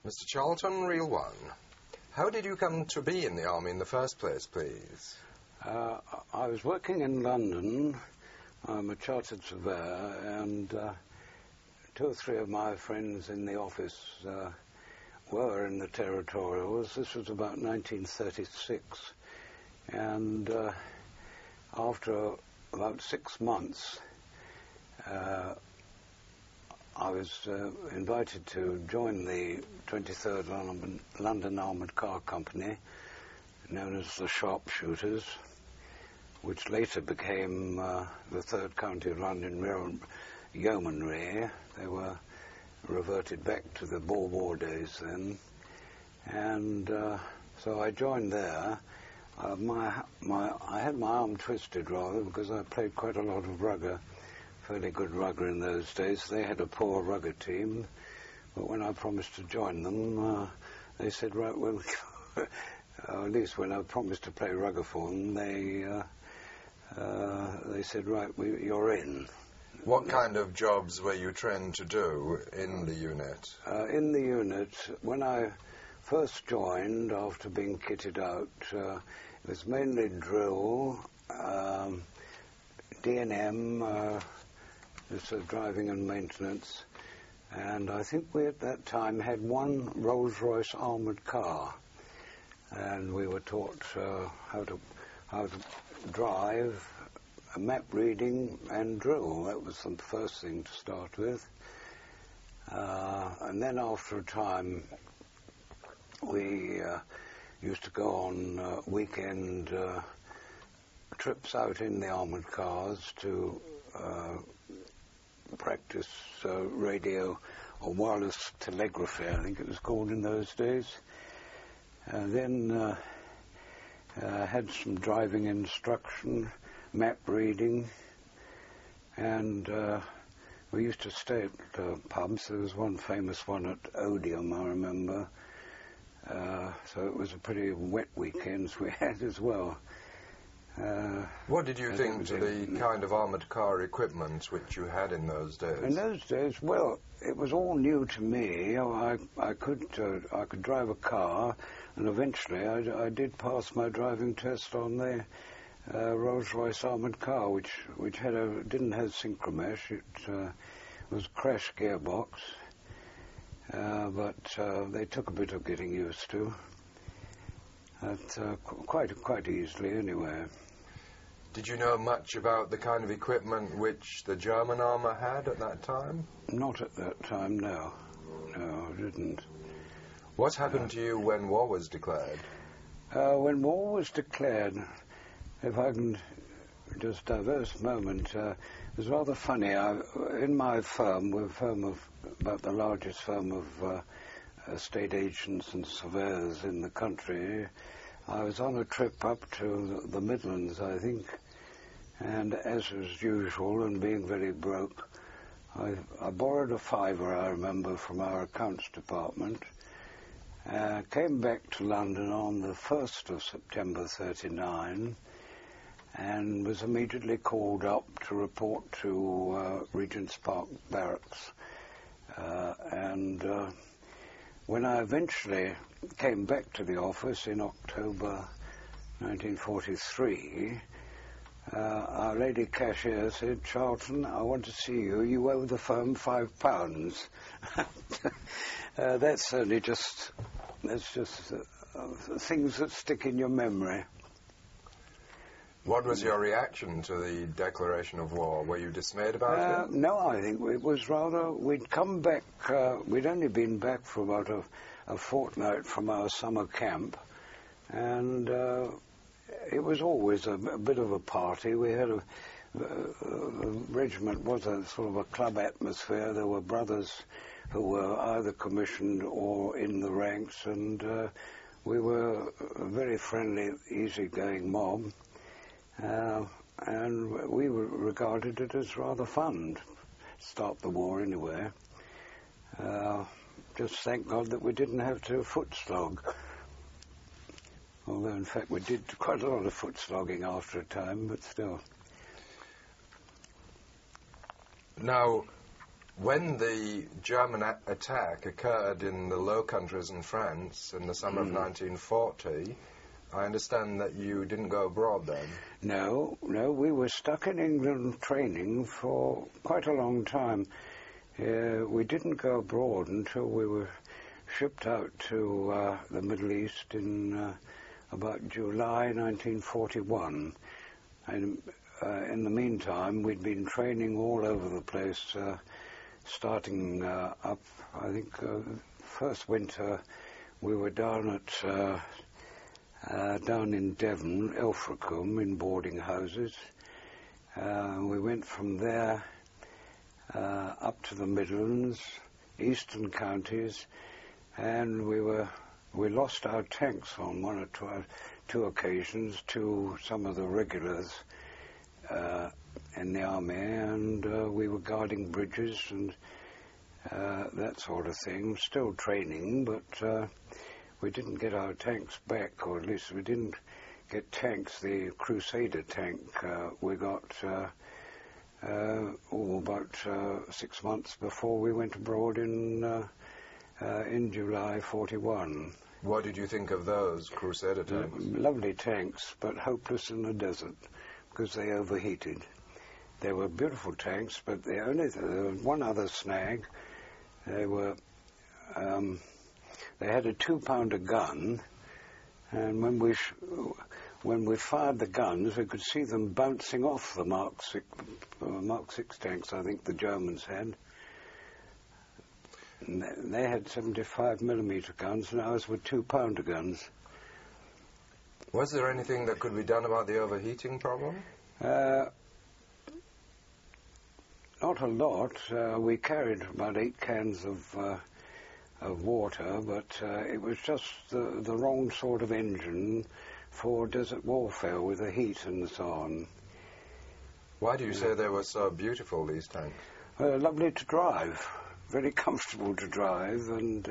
Mr. Charlton, Reel 1. How did you come to be in the army in the first place, please? I was working in London. I'm a chartered surveyor, and two or three of my friends in the office were in the territorials. This was about 1936, and after about 6 months, I was invited to join the 23rd London Armoured Car Company, known as the Sharpshooters, which later became the 3rd County London Yeomanry. They were reverted back to the Boer War days then, and so I joined there. I had my arm twisted rather because I played quite a lot of rugger, fairly good rugger in those days. They had a poor rugger team, but when I promised to join them, they said, right, well, at least when I promised to play rugger for them, they said, right, you're in. What kind of jobs were you trained to do in the unit? In the unit, when I first joined, after being kitted out, it was mainly drill, D&M, just driving and maintenance, and I think we at that time had one Rolls-Royce armoured car, and we were taught how to drive, map reading and drill. That was the first thing to start with, and then after a time we used to go on weekend trips out in the armoured cars to practice radio or wireless telegraphy, I think it was called in those days. Then had some driving instruction, map reading, and we used to stay at pubs. There was one famous one at Odium, I remember. So it was a pretty wet weekends we had as well. What did you think to the kind of armoured car equipment which you had in those days? In those days, well, it was all new to me. I could drive a car, and eventually I did pass my driving test on the Rolls-Royce armoured car, which didn't have synchromesh. It was a crash gearbox, but they took a bit of getting used to. Quite easily, anyway. Did you know much about the kind of equipment which the German armour had at that time? Not at that time, no. No, I didn't. What happened to you when war was declared? When war was declared, if I can just diverse a moment, it was rather funny. In my firm, we're a firm of about the largest firm of estate agents and surveyors in the country. I was on a trip up to the Midlands, I think, and as was usual, and being very broke, I borrowed a fiver, I remember, from our accounts department, came back to London on the 1st of September 39, and was immediately called up to report to Regent's Park Barracks. When I eventually came back to the office in October 1943, our lady cashier said, "Charlton, I want to see you. You owe the firm £5." That's just things that stick in your memory. What was your reaction to the declaration of war? Were you dismayed about it? No, I think it was rather, we'd come back, we'd only been back for about a fortnight from our summer camp, and it was always a bit of a party. We had the regiment was a sort of a club atmosphere. There were brothers who were either commissioned or in the ranks, and we were a very friendly, easygoing mob. And we regarded it as rather fun to start the war anyway. Just thank God that we didn't have to foot slog. Although, in fact, we did quite a lot of foot slogging after a time, but still. Now, When the German attack occurred in the Low Countries in France in the summer of 1940, I understand that you didn't go abroad then. No, we were stuck in England training for quite a long time. We didn't go abroad until we were shipped out to the Middle East in about July 1941. And in the meantime, we'd been training all over the place, starting up, I think, first winter we were down in Devon, Ilfracombe, in boarding houses. We went from there up to the Midlands, eastern counties, and we lost our tanks on one or two occasions to some of the regulars in the army, and we were guarding bridges and that sort of thing, still training, but we didn't get our tanks back, or at least we didn't get tanks. The Crusader tank we got about 6 months before we went abroad in July 41. What did you think of those Crusader tanks? Lovely tanks, but hopeless in the desert because they overheated. They were beautiful tanks, but there was one other snag. They had a 2-pounder gun, and when we fired the guns, we could see them bouncing off the Mark 6 tanks, I think the Germans had. And they had 75mm guns, and ours were 2-pounder guns. Was there anything that could be done about the overheating problem? Not a lot. We carried about 8 cans of water, but it was just the wrong sort of engine for desert warfare with the heat and so on. Why do you say they were so beautiful, these tanks? Lovely to drive, very comfortable to drive, and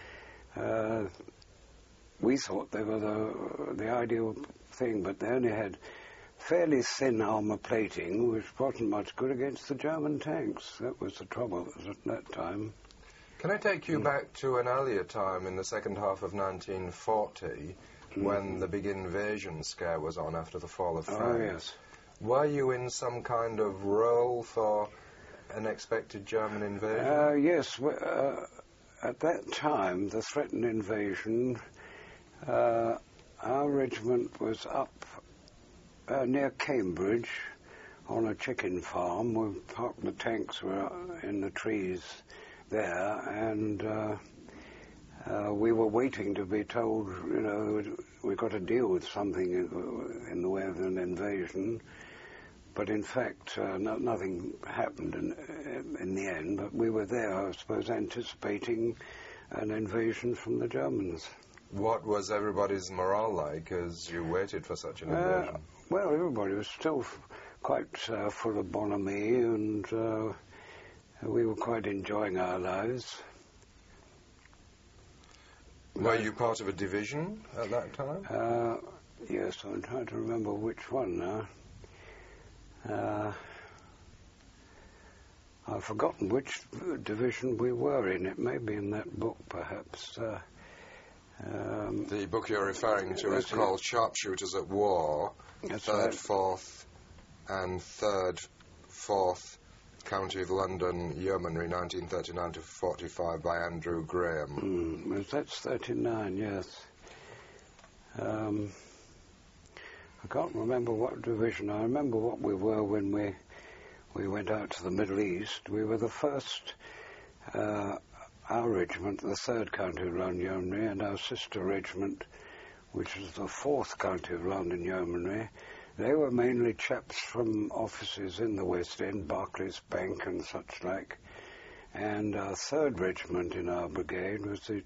we thought they were the ideal thing, but they only had fairly thin armour plating, which wasn't much good against the German tanks. That was the trouble at that time. Can I take you back to an earlier time in the second half of 1940, when the big invasion scare was on after the fall of France? Oh, yes. Were you in some kind of role for an expected German invasion? Yes. At that time, the threatened invasion, our regiment was up near Cambridge on a chicken farm. The tanks were in the trees there, and we were waiting to be told, we've got to deal with something in the way of an invasion. But in fact, nothing happened in the end. But we were there, I suppose, anticipating an invasion from the Germans. What was everybody's morale like as you waited for such an invasion? Well, everybody was still quite full of bonhomie, and we were quite enjoying our lives. Were you part of a division at that time? Yes, I'm trying to remember which one now. I've forgotten which division we were in. It may be in that book, perhaps. The book you're referring to is called Sharpshooters at War, That's 3rd, right. 4th and 3rd, 4th County of London Yeomanry, 1939 to 45 by Andrew Graham. Well, that's 39, yes. I can't remember what division. I remember what we were when we went out to the Middle East. We were the first, our regiment, the 3rd County of London Yeomanry, and our sister regiment, which was the 4th County of London Yeomanry. They were mainly chaps from offices in the West End, Barclays Bank and such like. And our 3rd regiment in our brigade was the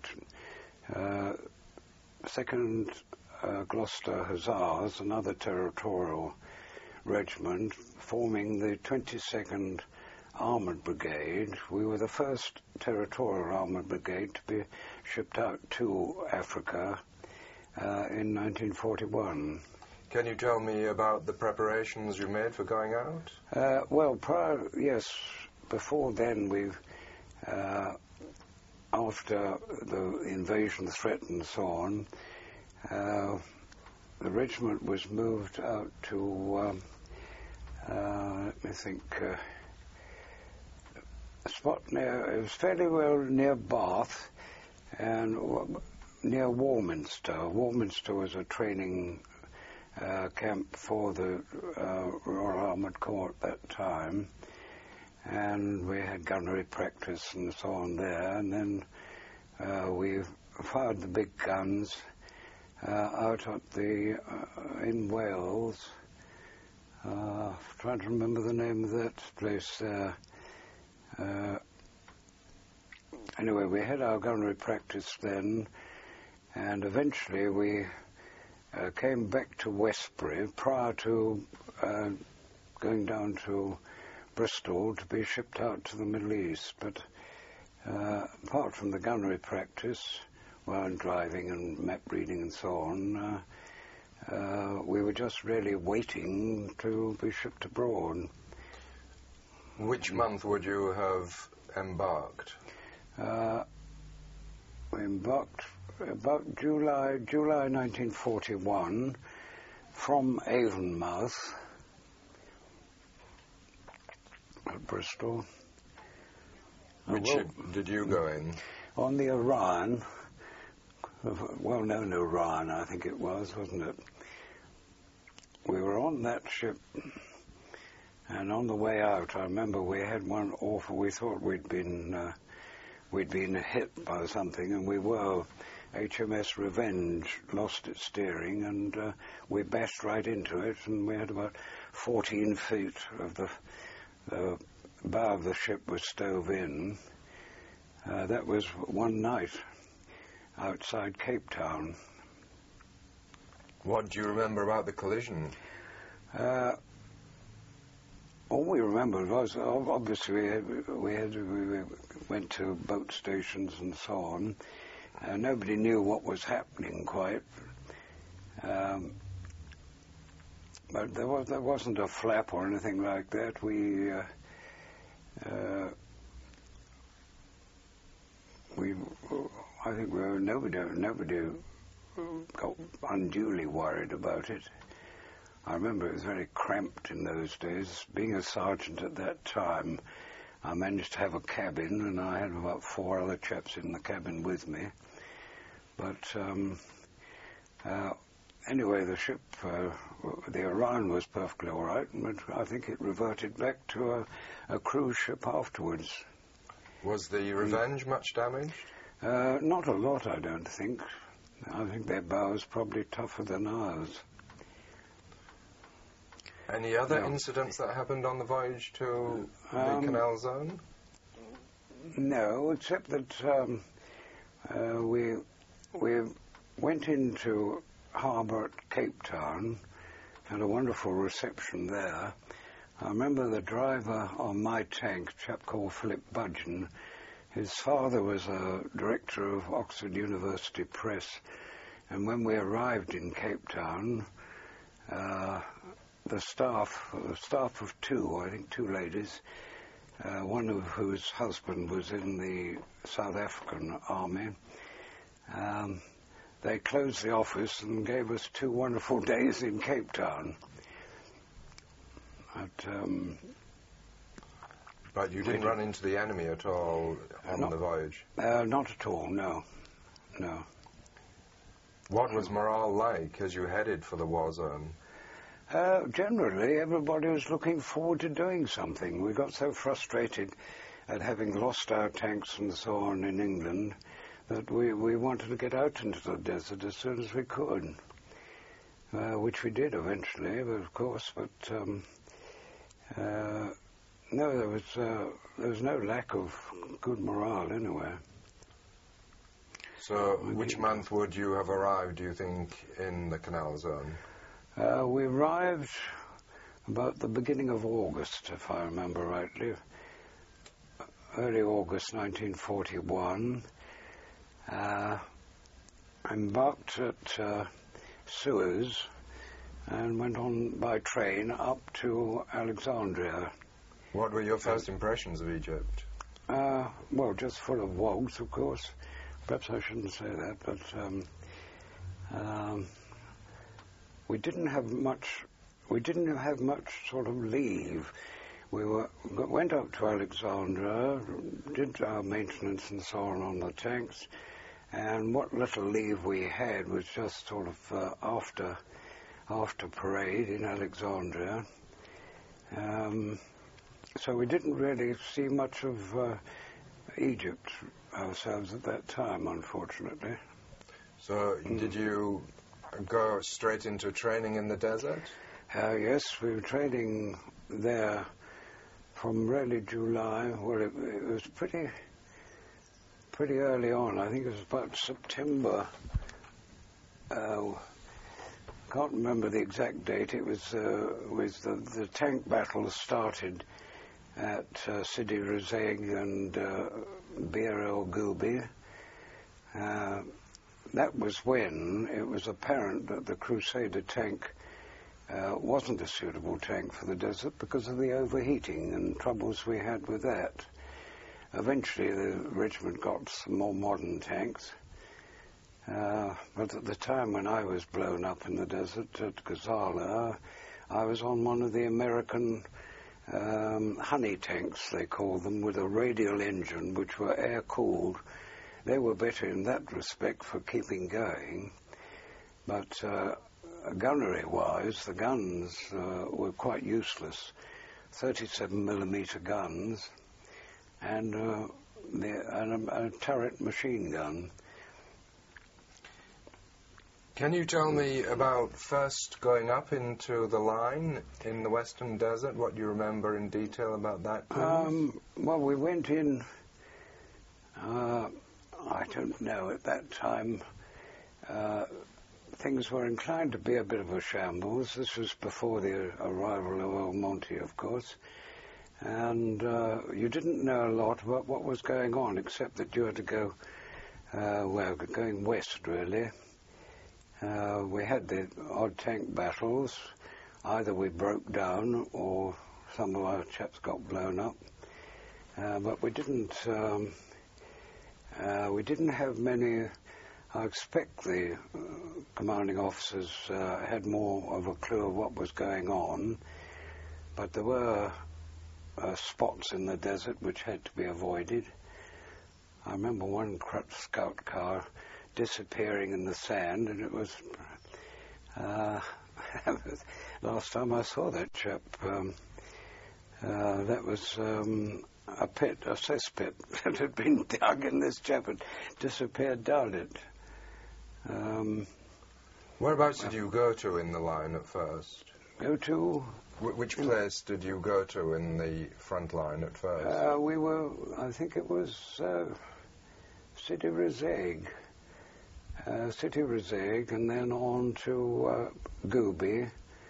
2nd Gloucester Hussars, another territorial regiment, forming the 22nd Armoured Brigade. We were the first territorial armoured brigade to be shipped out to Africa in 1941. Can you tell me about the preparations you made for going out? Well, before then, after the invasion threat and so on, the regiment was moved out to, let me think, a spot it was fairly well near Bath and near Warminster. Warminster was a training camp for the Royal Armoured Corps at that time, and we had gunnery practice and so on there, and then we fired the big guns out at the in Wales. Trying to remember the name of that place there. Anyway, we had our gunnery practice then, and eventually we came back to Westbury prior to going down to Bristol to be shipped out to the Middle East. But apart from the gunnery practice, and driving and map reading and so on, we were just really waiting to be shipped abroad. Which month would you have embarked? We embarked about July 1941 from Avonmouth at Bristol. Which ship did you go in? On the Orion, well-known Orion, I think it was, wasn't it? We were on that ship, and on the way out, I remember we had one awful. We thought we'd been hit by something, and we were. HMS Revenge lost its steering, and we bashed right into it, and we had about 14 feet of the bow of the ship was stove in. That was one night outside Cape Town. What do you remember about the collision? All we remembered was, obviously, we went to boat stations and so on. Nobody knew what was happening quite. But there wasn't a flap or anything like that. I think nobody got unduly worried about it. I remember it was very cramped in those days. Being a sergeant at that time, I managed to have a cabin, and I had about 4 other chaps in the cabin with me. But anyway, the ship, the Orion, was perfectly all right, but I think it reverted back to a cruise ship afterwards. Was the Revenge much damaged? Not a lot, I don't think. I think their bow was probably tougher than ours. Any other incidents that happened on the voyage to the Canal Zone? No, except that we went into harbour at Cape Town, had a wonderful reception there. I remember the driver on my tank, a chap called Philip Budgeon. His father was a director of Oxford University Press, and when we arrived in Cape Town, the staff of 2, I think 2 ladies, one of whose husband was in the South African Army, they closed the office and gave us 2 wonderful days in Cape Town. But you didn't run into the enemy at all on the voyage? Not at all, no. What was morale like as you headed for the war zone? Generally, everybody was looking forward to doing something. We got so frustrated at having lost our tanks and so on in England that we wanted to get out into the desert as soon as we could, which we did eventually, of course. But no, there was no lack of good morale anywhere. So, which month would you have arrived, do you think, in the Canal Zone? We arrived about the beginning of August, if I remember rightly. Early August 1941. Embarked at Suez and went on by train up to Alexandria. What were your first impressions of Egypt? Well, just full of wogs, of course. Perhaps I shouldn't say that, but we didn't have much. We didn't have much sort of leave. We went up to Alexandria, did our maintenance and so on the tanks, and what little leave we had was just sort of after parade in Alexandria. So we didn't really see much of Egypt ourselves at that time, unfortunately. So did you go straight into training in the desert? Yes, we were training there from really July. Well, it was pretty early on. I think it was about September. Can't remember the exact date. It was the tank battles started at Sidi Rezeg and Bir el Gubi. That was when it was apparent that the Crusader tank wasn't a suitable tank for the desert because of the overheating and troubles we had with that. Eventually the regiment got some more modern tanks, but at the time when I was blown up in the desert at Ghazala, I was on one of the American honey tanks, they called them, with a radial engine, which were air-cooled. They were better in that respect for keeping going, but gunnery-wise, the guns were quite useless. 37mm guns and a turret machine gun. Can you tell me about first going up into the line in the Western Desert? What you remember in detail about that, please? Well, we went in, I don't know, at that time, things were inclined to be a bit of a shambles. This was before the arrival of El Monte, of course. And you didn't know a lot about what was going on, except that you had to go, going west, really. We had the odd tank battles. Either we broke down or some of our chaps got blown up. But we didn't have many. I expect the commanding officers had more of a clue of what was going on, but there were spots in the desert which had to be avoided. I remember one Krupp scout car disappearing in the sand, and it was last time I saw that chap. That was a pit, a cesspit that had been dug, and this chap had disappeared down it. Whereabouts did you go to in the line at first? Go to? Which place did you go to in the front line at first? We were, I think it was Sidi Rezeg. Sidi Rezeg, and then on to Gubi.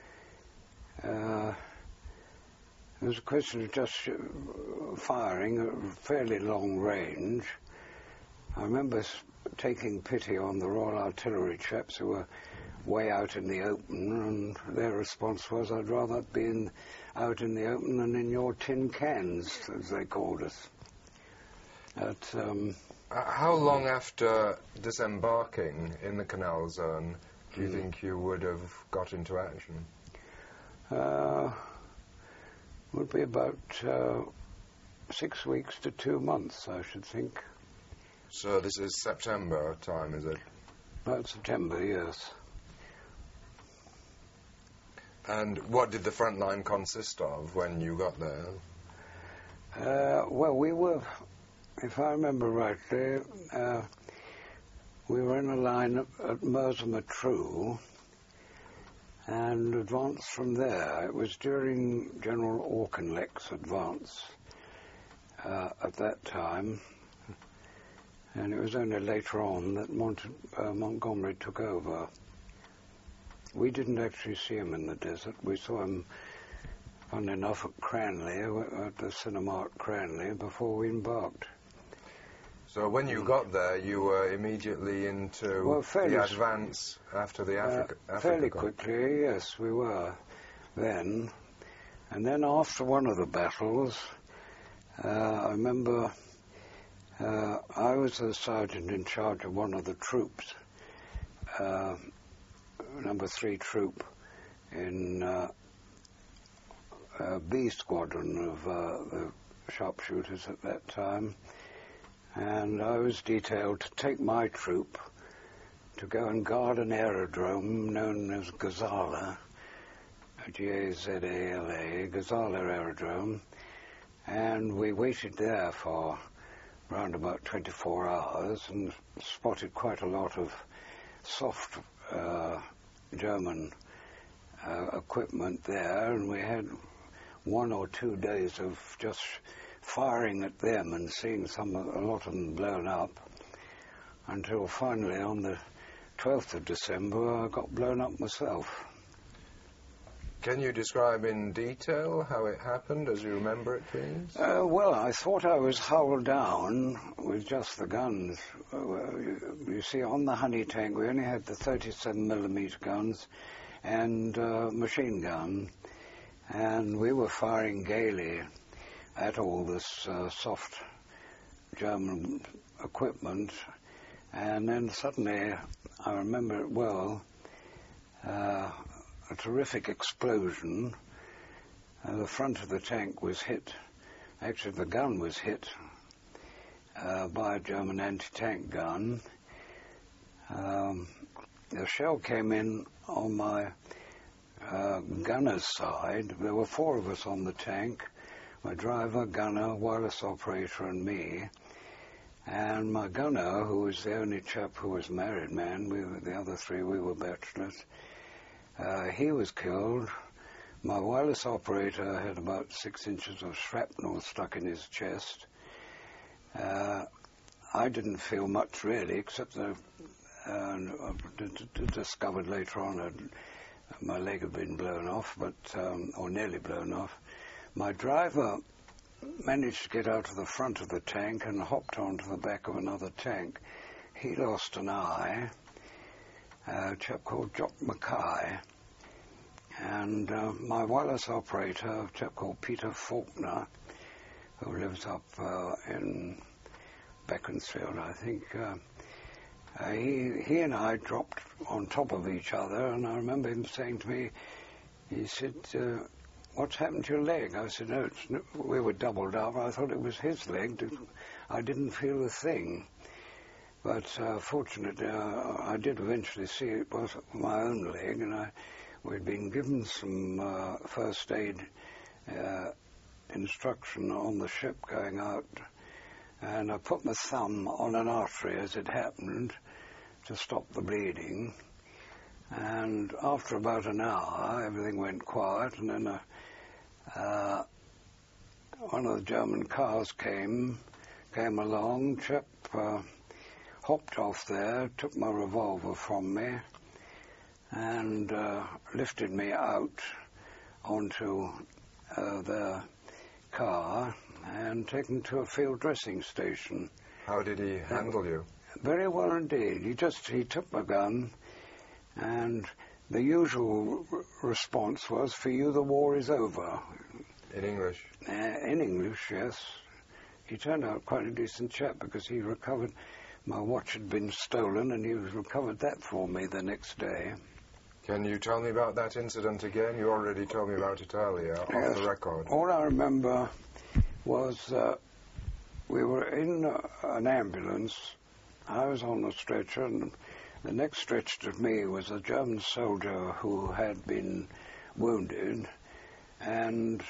It was a question of just firing at fairly long range. I remember taking pity on the Royal Artillery chaps who were way out in the open, and their response was, I'd rather be out in the open than in your tin cans, as they called us. How long after disembarking in the Canal Zone do you think you would have got into action? Would be about 6 weeks to 2 months, I should think. So this is September time, is it? About September, yes. And what did the front line consist of when you got there? Well, we were, if I remember rightly, we were in a line at Mersa Matruh and advanced from there. It was during General Auchinleck's advance at that time, and it was only later on that Montgomery took over. We didn't actually see him in the desert. We saw him, fun enough, at Cranley, at the cinema at Cranley, before we embarked. So when you got there, you were immediately into the advance after the Africa fairly quickly, yes, we were then. And then after one of the battles, I remember I was the sergeant in charge of one of the troops, number 3 troop in B squadron of the sharpshooters at that time. And I was detailed to take my troop to go and guard an aerodrome known as Gazala, G-A-Z-A-L-A, Gazala Aerodrome, and we waited there for around about 24 hours and spotted quite a lot of soft German equipment there, and we had 1 or 2 days of just firing at them and seeing a lot of them blown up, until finally on the 12th of December I got blown up myself. Can you describe in detail how it happened, as you remember it, please? Well, I thought I was hull down with just the guns. You see, on the Honey tank we only had the 37mm guns and machine gun, and we were firing gaily at all this soft German equipment, and then suddenly, I remember it well, a terrific explosion. The front of the tank was hit, actually the gun was hit by a German anti-tank gun. The shell came in on my gunner's side. There were 4 of us on the tank, my driver, gunner, wireless operator and me. And my gunner, who was the only chap who was a married man, the other 3, we were bachelors, he was killed. My wireless operator had about 6 inches of shrapnel stuck in his chest. I didn't feel much really, except that I discovered later on that my leg had been blown off, or nearly blown off. My driver managed to get out of the front of the tank and hopped onto the back of another tank. He lost an eye, a chap called Jock Mackay, and my wireless operator, a chap called Peter Faulkner, who lives up in Beaconsfield, I think. He and I dropped on top of each other, and I remember him saying to me, he said, "What's happened to your leg?" I said, "No, we were doubled up. I thought it was his leg. I didn't feel a thing." But fortunately, I did eventually see it was my own leg, and we'd been given some first aid instruction on the ship going out, and I put my thumb on an artery as it happened to stop the bleeding. And after about an hour, everything went quiet, and then one of the German cars came along. Chap hopped off there, took my revolver from me, and lifted me out onto their car and taken to a field dressing station. How did he handle you? Very well indeed. He took my gun, and the usual response was, "For you, the war is over." In English? In English, yes. He turned out quite a decent chap, because he recovered, my watch had been stolen, and he recovered that for me the next day. Can you tell me about that incident again? You already told me about it earlier, off the record. All I remember was we were in an ambulance. I was on a stretcher, and the next stretcher to me was a German soldier who had been wounded, and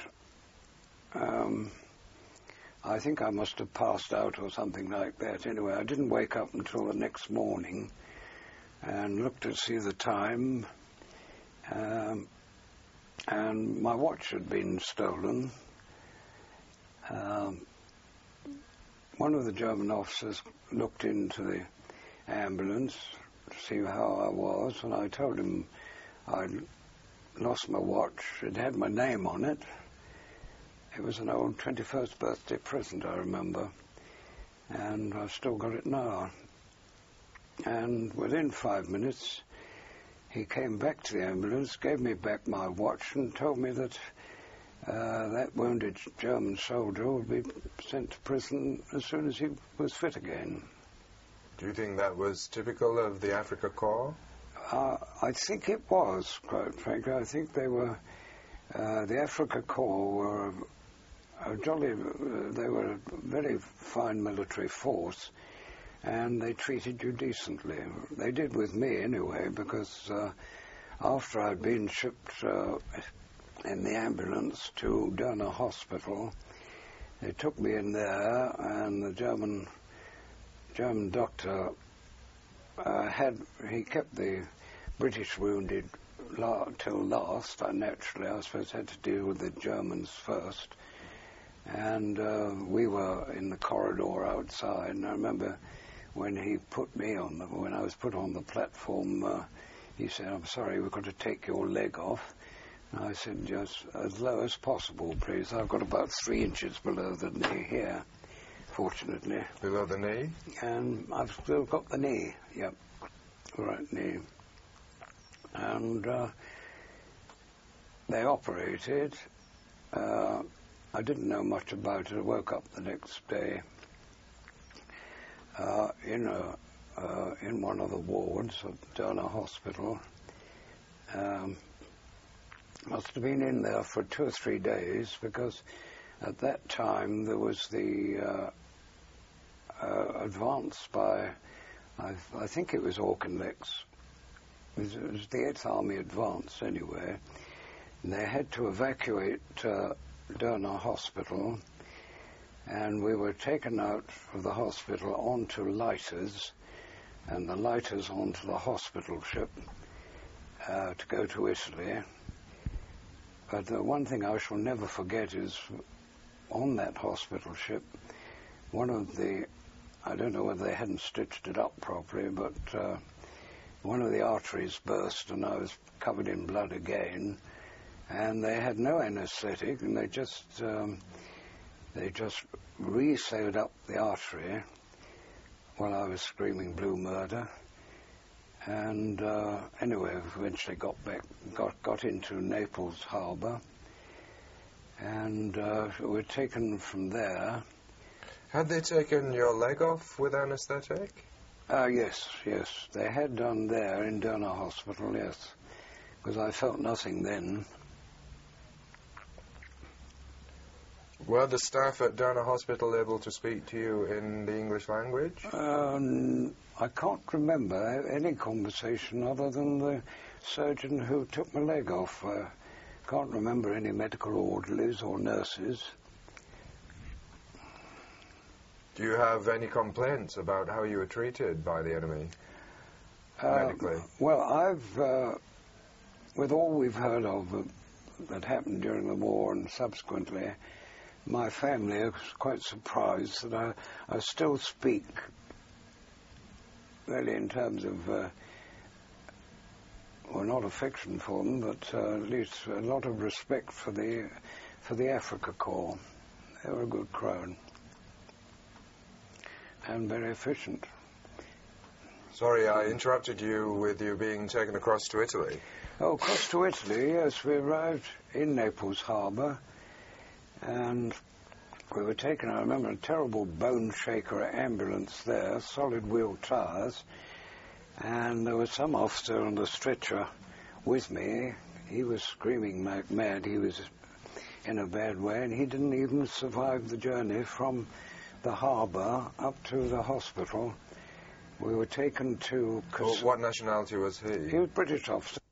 I think I must have passed out or something like that. Anyway, I didn't wake up until the next morning and looked to see the time, and my watch had been stolen. One of the German officers looked into the ambulance to see how I was, and I told him I'd lost my watch. It had my name on it. It was an old 21st birthday present, I remember, and I've still got it now. And within 5 minutes, he came back to the ambulance, gave me back my watch, and told me that that wounded German soldier would be sent to prison as soon as he was fit again. Do you think that was typical of the Afrika Korps? I think it was, quite frankly. I think they were, the Afrika Korps were they were a very fine military force, and they treated you decently. They did with me anyway, because after I'd been shipped in the ambulance to Derna Hospital, they took me in there, and the German doctor he kept the British wounded till last. Naturally, I suppose, had to deal with the Germans first. And we were in the corridor outside, and I remember when he put me when I was put on the platform, he said, "I'm sorry, we've got to take your leg off." And I said, "Just as low as possible, please. I've got about 3 inches below the knee here, fortunately." Below the knee? And I've still got the knee, yep, right knee. And they operated. I didn't know much about it. I woke up the next day in one of the wards of Derna Hospital. Must have been in there for 2 or 3 days, because at that time there was the advance by, I think it was Auchinleck's. It was the 8th Army advance anyway. And they had to evacuate Derna Hospital, and we were taken out of the hospital onto lighters, and the lighters onto the hospital ship to go to Italy. But the one thing I shall never forget is, on that hospital ship, one of the, I don't know whether they hadn't stitched it up properly, but one of the arteries burst, and I was covered in blood again. And they had no anaesthetic, and they just re-sewed up the artery while I was screaming blue murder. And anyway, eventually got into Naples harbour, and were taken from there. Had they taken your leg off with anaesthetic? Yes, they had done there in Derna Hospital, yes, because I felt nothing then. Were the staff at Derna Hospital able to speak to you in the English language? I can't remember any conversation other than the surgeon who took my leg off. I can't remember any medical orderlies or nurses. Do you have any complaints about how you were treated by the enemy, medically? Well, I've, with all we've heard of that happened during the war and subsequently, my family was quite surprised that I still speak, really, in terms of, well, not affection for them, but at least a lot of respect for the Afrika Korps. They were a good crowd and very efficient. Sorry, I interrupted you with you being taken across to Italy. Oh, across to Italy, yes. We arrived in Naples harbour, and we were taken, I remember, a terrible bone shaker ambulance there, solid wheel tyres, and there was some officer on the stretcher with me. He was screaming like mad. He was in a bad way, and he didn't even survive the journey from the harbour up to the hospital. We were taken to... What nationality was he? He was a British officer.